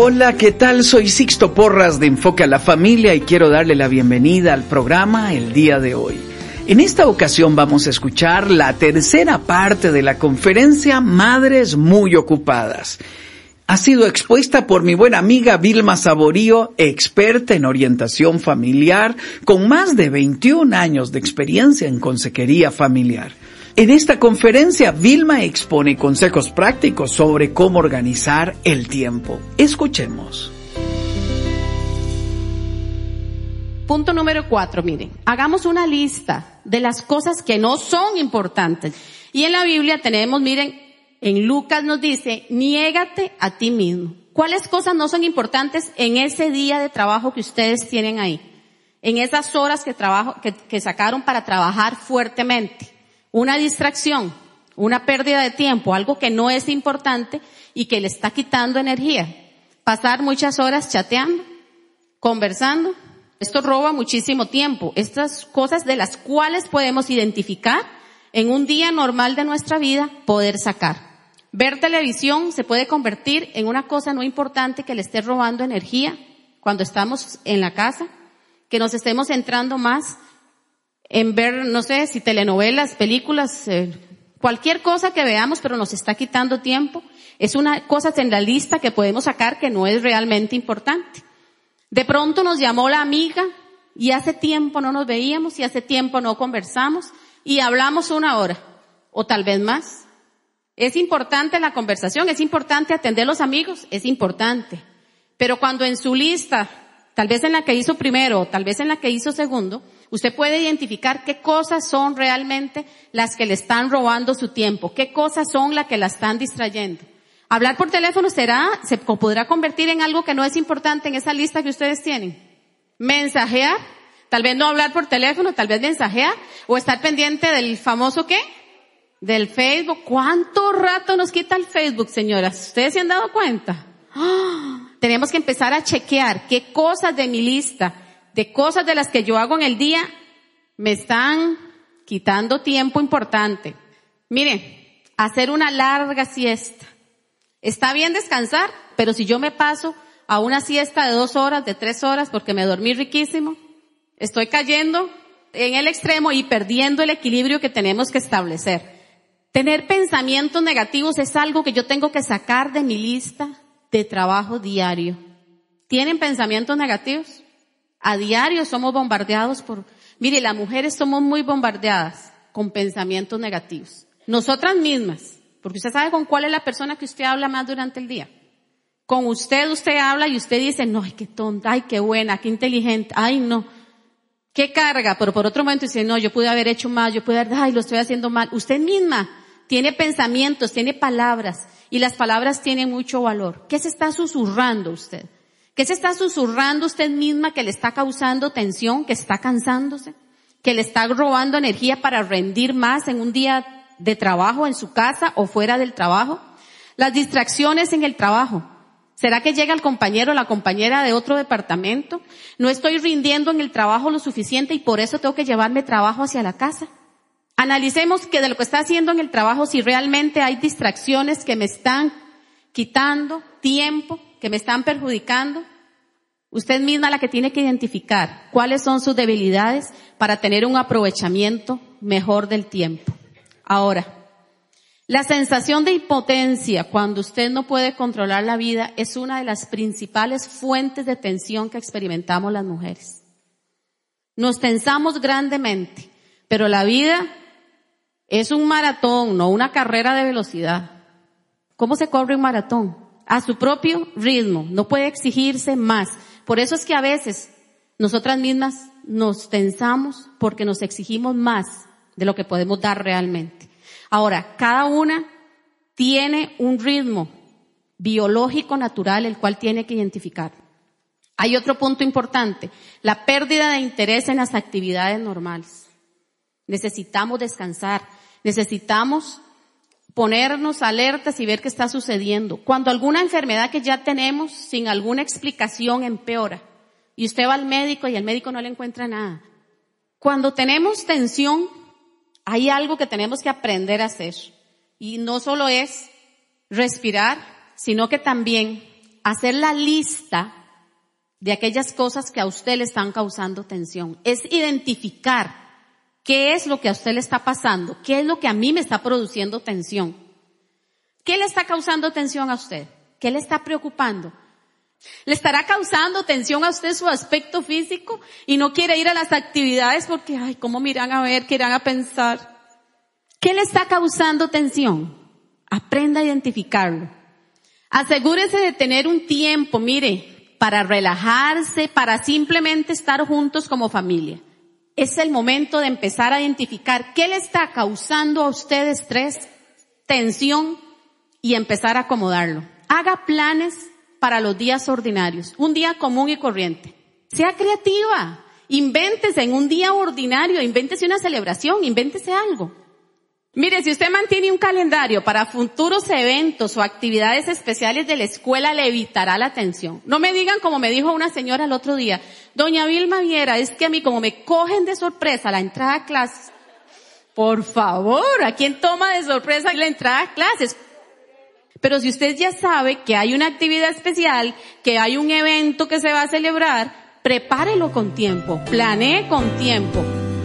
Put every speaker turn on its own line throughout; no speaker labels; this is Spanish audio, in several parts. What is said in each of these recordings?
Hola, ¿qué tal? Soy Sixto Porras de Enfoque a la Familia y quiero darle la bienvenida al programa el día de hoy. En esta ocasión vamos a escuchar la tercera parte de la conferencia Madres Muy Ocupadas. Ha sido expuesta por mi buena amiga Vilma Saborío, experta en orientación familiar, con más de 21 años de experiencia en consejería familiar. En esta conferencia, Vilma expone consejos prácticos sobre cómo organizar el tiempo. Escuchemos.
Punto número 4, miren, hagamos una lista de las cosas que no son importantes. Y en la Biblia tenemos, miren, en Lucas nos dice, niégate a ti mismo. ¿Cuáles cosas no son importantes en ese día de trabajo que ustedes tienen ahí? En esas horas que sacaron para trabajar fuertemente. Una distracción, una pérdida de tiempo, algo que no es importante y que le está quitando energía. Pasar muchas horas chateando, conversando, esto roba muchísimo tiempo. Estas cosas de las cuales podemos identificar en un día normal de nuestra vida, poder sacar. Ver televisión se puede convertir en una cosa no importante que le esté robando energía cuando estamos en la casa, que nos estemos centrando más en ver, no sé, si telenovelas, películas, cualquier cosa que veamos, pero nos está quitando tiempo. Es una cosa en la lista que podemos sacar que no es realmente importante. De pronto nos llamó la amiga y hace tiempo no nos veíamos y hace tiempo no conversamos y hablamos 1 hora o tal vez más. Es importante la conversación, es importante atender a los amigos, es importante. Pero cuando en su lista, tal vez en la que hizo primero, tal vez en la que hizo segundo, usted puede identificar qué cosas son realmente las que le están robando su tiempo, qué cosas son las que la están distrayendo. Hablar por teléfono se podrá convertir en algo que no es importante en esa lista que ustedes tienen. Mensajear, tal vez no hablar por teléfono, tal vez mensajear, o estar pendiente del famoso ¿qué? Del Facebook. ¿Cuánto rato nos quita el Facebook, señoras? ¿Ustedes se han dado cuenta? Tenemos que empezar a chequear qué cosas de mi lista, de cosas de las que yo hago en el día, me están quitando tiempo importante. Miren, hacer una larga siesta. Está bien descansar, pero si yo me paso a una siesta de 2 horas, de 3 horas, porque me dormí riquísimo, estoy cayendo en el extremo y perdiendo el equilibrio que tenemos que establecer. Tener pensamientos negativos es algo que yo tengo que sacar de mi lista de trabajo diario. ¿Tienen pensamientos negativos? A diario somos bombardeados mire, las mujeres somos muy bombardeadas con pensamientos negativos. Nosotras mismas, porque usted sabe con cuál es la persona que usted habla más durante el día. Con usted habla y usted dice, no, ay, qué tonta, ay, qué buena, qué inteligente, ay, no, qué carga. Pero por otro momento dice, no, yo pude haber hecho más, ay, lo estoy haciendo mal. Usted misma tiene pensamientos, tiene palabras, y las palabras tienen mucho valor. ¿Qué se está susurrando usted? ¿Qué se está susurrando usted misma que le está causando tensión, que está cansándose, que le está robando energía para rendir más en un día de trabajo, en su casa o fuera del trabajo? Las distracciones en el trabajo. ¿Será que llega el compañero o la compañera de otro departamento? No estoy rindiendo en el trabajo lo suficiente y por eso tengo que llevarme trabajo hacia la casa. Analicemos que de lo que está haciendo en el trabajo, si realmente hay distracciones que me están quitando tiempo, que me están perjudicando. Usted misma la que tiene que identificar cuáles son sus debilidades para tener un aprovechamiento mejor del tiempo. Ahora, la sensación de impotencia cuando usted no puede controlar la vida es una de las principales fuentes de tensión que experimentamos las mujeres. Nos tensamos grandemente, pero la vida es un maratón, no una carrera de velocidad. ¿Cómo se corre un maratón? A su propio ritmo, no puede exigirse más. Por eso es que a veces nosotras mismas nos tensamos porque nos exigimos más de lo que podemos dar realmente. Ahora, cada una tiene un ritmo biológico natural el cual tiene que identificar. Hay otro punto importante, la pérdida de interés en las actividades normales. Necesitamos descansar, necesitamos ponernos alertas y ver qué está sucediendo. Cuando alguna enfermedad que ya tenemos sin alguna explicación empeora y usted va al médico y el médico no le encuentra nada. Cuando tenemos tensión, hay algo que tenemos que aprender a hacer y no solo es respirar, sino que también hacer la lista de aquellas cosas que a usted le están causando tensión. Es identificar qué es lo que a usted le está pasando, qué es lo que a mí me está produciendo tensión. ¿Qué le está causando tensión a usted? ¿Qué le está preocupando? ¿Le estará causando tensión a usted su aspecto físico y no quiere ir a las actividades porque, ay, cómo me irán a ver, qué irán a pensar? ¿Qué le está causando tensión? Aprenda a identificarlo. Asegúrese de tener un tiempo, mire, para relajarse, para simplemente estar juntos como familia. Es el momento de empezar a identificar qué le está causando a usted estrés, tensión y empezar a acomodarlo. Haga planes para los días ordinarios, un día común y corriente. Sea creativa, invéntese en un día ordinario, invéntese una celebración, invéntese algo. Mire, si usted mantiene un calendario para futuros eventos o actividades especiales de la escuela, le evitará la tensión. No me digan como me dijo una señora el otro día, doña Vilma Viera, es que a mí como me cogen de sorpresa la entrada a clases. Por favor, ¿a quién toma de sorpresa la entrada a clases? Pero si usted ya sabe que hay una actividad especial, que hay un evento que se va a celebrar, prepárelo con tiempo, planee con tiempo.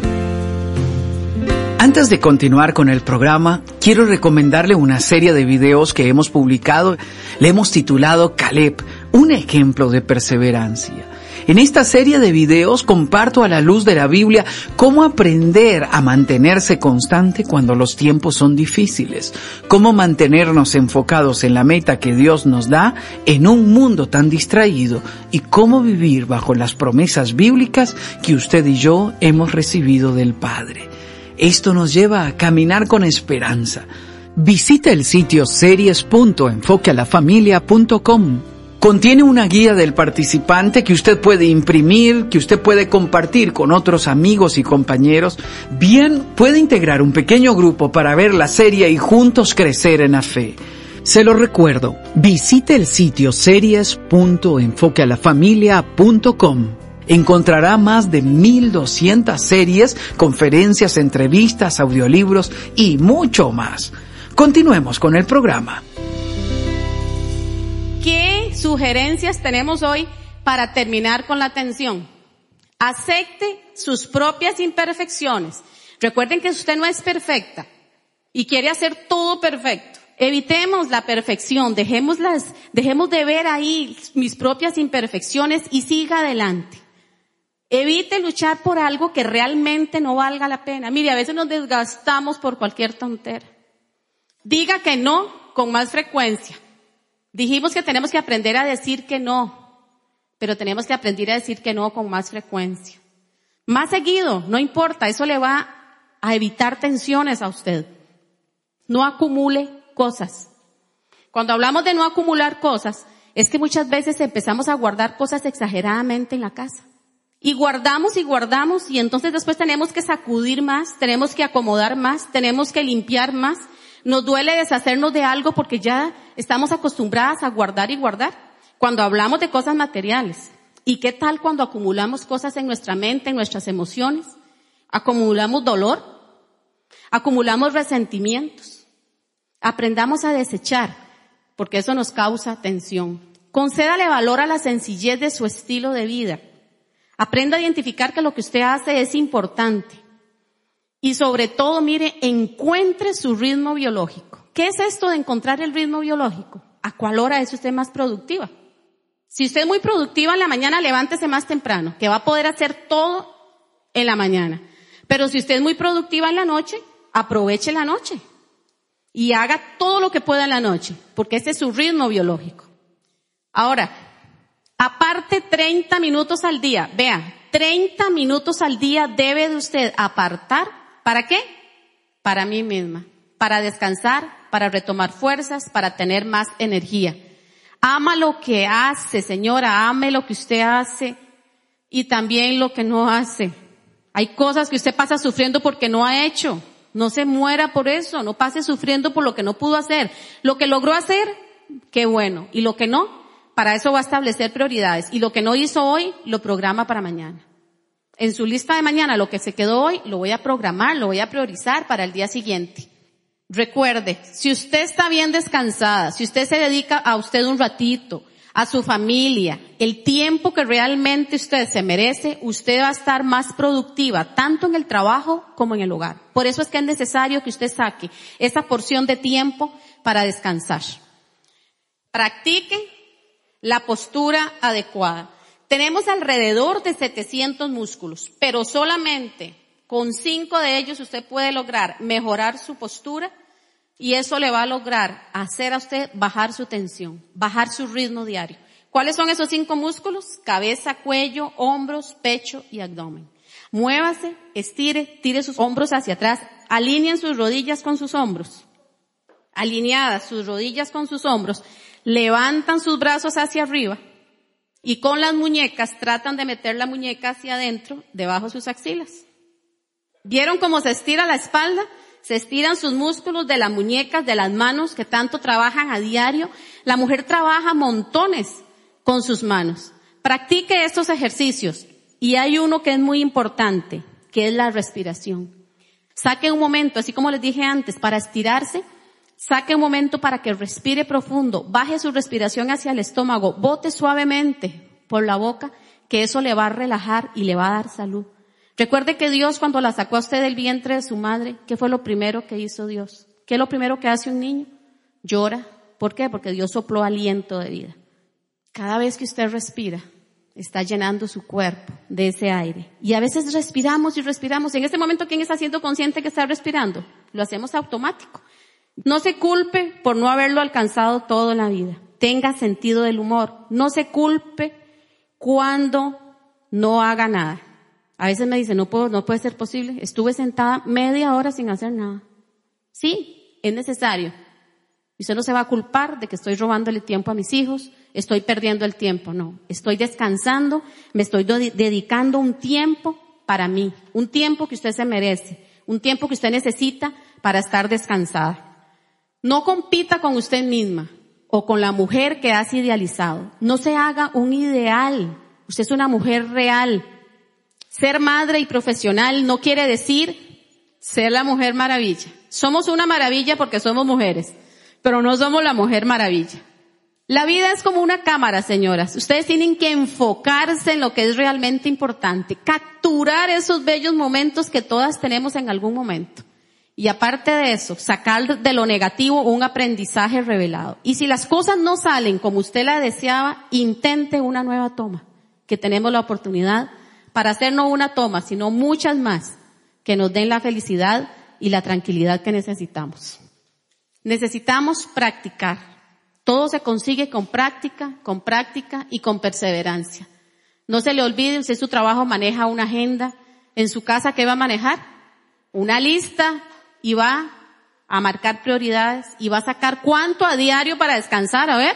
Antes de continuar con el programa, quiero recomendarle una serie de videos que hemos publicado. Le hemos titulado Caleb, un ejemplo de perseverancia. En esta serie de videos comparto a la luz de la Biblia cómo aprender a mantenerse constante cuando los tiempos son difíciles, cómo mantenernos enfocados en la meta que Dios nos da en un mundo tan distraído y cómo vivir bajo las promesas bíblicas que usted y yo hemos recibido del Padre. Esto nos lleva a caminar con esperanza. Visita el sitio series.enfoquealafamilia.com. Contiene una guía del participante que usted puede imprimir, que usted puede compartir con otros amigos y compañeros. Bien, puede integrar un pequeño grupo para ver la serie y juntos crecer en la fe. Se lo recuerdo, visite el sitio series.enfoquealafamilia.com. Encontrará más de 1,200 series, conferencias, entrevistas, audiolibros y mucho más. Continuemos con el programa.
¿Qué sugerencias tenemos hoy para terminar con la tensión? Acepte sus propias imperfecciones. Recuerden que usted no es perfecta y quiere hacer todo perfecto. Evitemos la perfección, dejemos de ver ahí mis propias imperfecciones y siga adelante. Evite luchar por algo que realmente no valga la pena. Mire, a veces nos desgastamos por cualquier tontera. Diga que no con más frecuencia. Dijimos que tenemos que aprender a decir que no, pero tenemos que aprender a decir que no con más frecuencia. Más seguido, no importa, eso le va a evitar tensiones a usted. No acumule cosas. Cuando hablamos de no acumular cosas, es que muchas veces empezamos a guardar cosas exageradamente en la casa. Y guardamos y entonces después tenemos que sacudir más, tenemos que acomodar más, tenemos que limpiar más. Nos duele deshacernos de algo porque ya estamos acostumbradas a guardar y guardar. Cuando hablamos de cosas materiales. ¿Y qué tal cuando acumulamos cosas en nuestra mente, en nuestras emociones? Acumulamos dolor, acumulamos resentimientos. Aprendamos a desechar, porque eso nos causa tensión. Concédale valor a la sencillez de su estilo de vida. Aprenda a identificar que lo que usted hace es importante. Y sobre todo, mire, encuentre su ritmo biológico. ¿Qué es esto de encontrar el ritmo biológico? ¿A cuál hora es usted más productiva? Si usted es muy productiva en la mañana, levántese más temprano, que va a poder hacer todo en la mañana. Pero si usted es muy productiva en la noche, aproveche la noche. Y haga todo lo que pueda en la noche, porque ese es su ritmo biológico. Ahora, aparte 30 minutos al día. Vea, 30 minutos al día debe de usted apartar. ¿Para qué? Para mí misma. Para descansar, para retomar fuerzas, para tener más energía. Ama lo que hace, señora, ame lo que usted hace y también lo que no hace. Hay cosas que usted pasa sufriendo porque no ha hecho. No se muera por eso, no pase sufriendo por lo que no pudo hacer. Lo que logró hacer, qué bueno. Y lo que no, para eso va a establecer prioridades. Y lo que no hizo hoy, lo programa para mañana. En su lista de mañana, lo que se quedó hoy, lo voy a programar, lo voy a priorizar para el día siguiente. Recuerde, si usted está bien descansada, si usted se dedica a usted un ratito, a su familia, el tiempo que realmente usted se merece, usted va a estar más productiva, tanto en el trabajo como en el hogar. Por eso es que es necesario que usted saque esa porción de tiempo para descansar. Practique la postura adecuada. Tenemos alrededor de 700 músculos, pero solamente con 5 de ellos usted puede lograr mejorar su postura y eso le va a lograr hacer a usted bajar su tensión, bajar su ritmo diario. ¿Cuáles son esos 5 músculos? Cabeza, cuello, hombros, pecho y abdomen. Muévase, estire, tire sus hombros hacia atrás, alineen sus rodillas con sus hombros. Alineadas sus rodillas con sus hombros, levantan sus brazos hacia arriba y con las muñecas tratan de meter la muñeca hacia adentro, debajo de sus axilas. ¿Vieron cómo se estira la espalda? Se estiran sus músculos de las muñecas, de las manos que tanto trabajan a diario. La mujer trabaja montones con sus manos. Practique estos ejercicios. Y hay uno que es muy importante, que es la respiración. Saque un momento, así como les dije antes, para estirarse. Saque un momento para que respire profundo. Baje su respiración hacia el estómago. Bote suavemente por la boca, que eso le va a relajar y le va a dar salud. Recuerde que Dios, cuando la sacó a usted del vientre de su madre, ¿qué fue lo primero que hizo Dios? ¿Qué es lo primero que hace un niño? Llora. ¿Por qué? Porque Dios sopló aliento de vida. Cada vez que usted respira, está llenando su cuerpo de ese aire. Y a veces respiramos y respiramos. En este momento, ¿quién está siendo consciente que está respirando? Lo hacemos automático. No se culpe por no haberlo alcanzado todo en la vida. Tenga sentido del humor. No se culpe cuando no haga nada. A veces me dicen, no puede ser posible. Estuve sentada media hora sin hacer nada. Sí, es necesario. Y usted no se va a culpar de que estoy robándole tiempo a mis hijos, estoy perdiendo el tiempo. No, estoy descansando, me estoy dedicando un tiempo para mí, un tiempo que usted se merece, un tiempo que usted necesita para estar descansada. No compita con usted misma o con la mujer que has idealizado. No se haga un ideal. Usted es una mujer real. Ser madre y profesional no quiere decir ser la mujer maravilla. Somos una maravilla porque somos mujeres, pero no somos la mujer maravilla. La vida es como una cámara, señoras. Ustedes tienen que enfocarse en lo que es realmente importante, capturar esos bellos momentos que todas tenemos en algún momento. Y aparte de eso, sacar de lo negativo un aprendizaje revelado. Y si las cosas no salen como usted la deseaba, intente una nueva toma, que tenemos la oportunidad para hacer no una toma, sino muchas más, que nos den la felicidad y la tranquilidad que necesitamos. Necesitamos practicar. Todo se consigue con práctica y con perseverancia. No se le olvide, usted en su trabajo maneja una agenda. En su casa, ¿qué va a manejar? Una lista, y va a marcar prioridades y va a sacar cuánto a diario para descansar. A ver,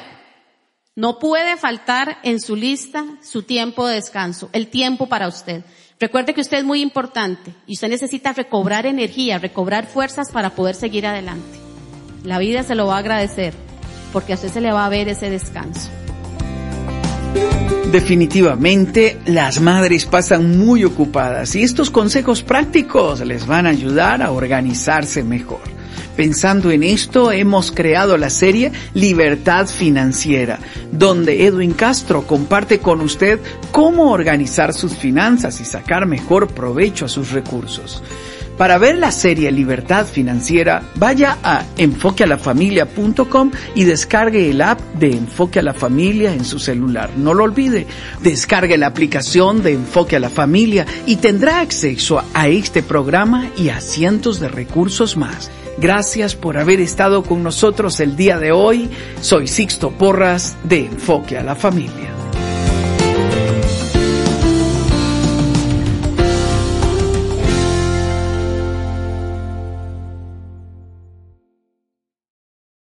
no puede faltar en su lista su tiempo de descanso, el tiempo para usted. Recuerde que usted es muy importante y usted necesita recobrar energía, recobrar fuerzas para poder seguir adelante. La vida se lo va a agradecer porque a usted se le va a ver ese descanso.
Definitivamente, las madres pasan muy ocupadas y estos consejos prácticos les van a ayudar a organizarse mejor. Pensando en esto, hemos creado la serie Libertad Financiera, donde Edwin Castro comparte con usted cómo organizar sus finanzas y sacar mejor provecho a sus recursos. Para ver la serie Libertad Financiera, vaya a enfoquealafamilia.com y descargue el app de Enfoque a la Familia en su celular. No lo olvide, descargue la aplicación de Enfoque a la Familia y tendrá acceso a este programa y a cientos de recursos más. Gracias por haber estado con nosotros el día de hoy. Soy Sixto Porras de Enfoque a la Familia.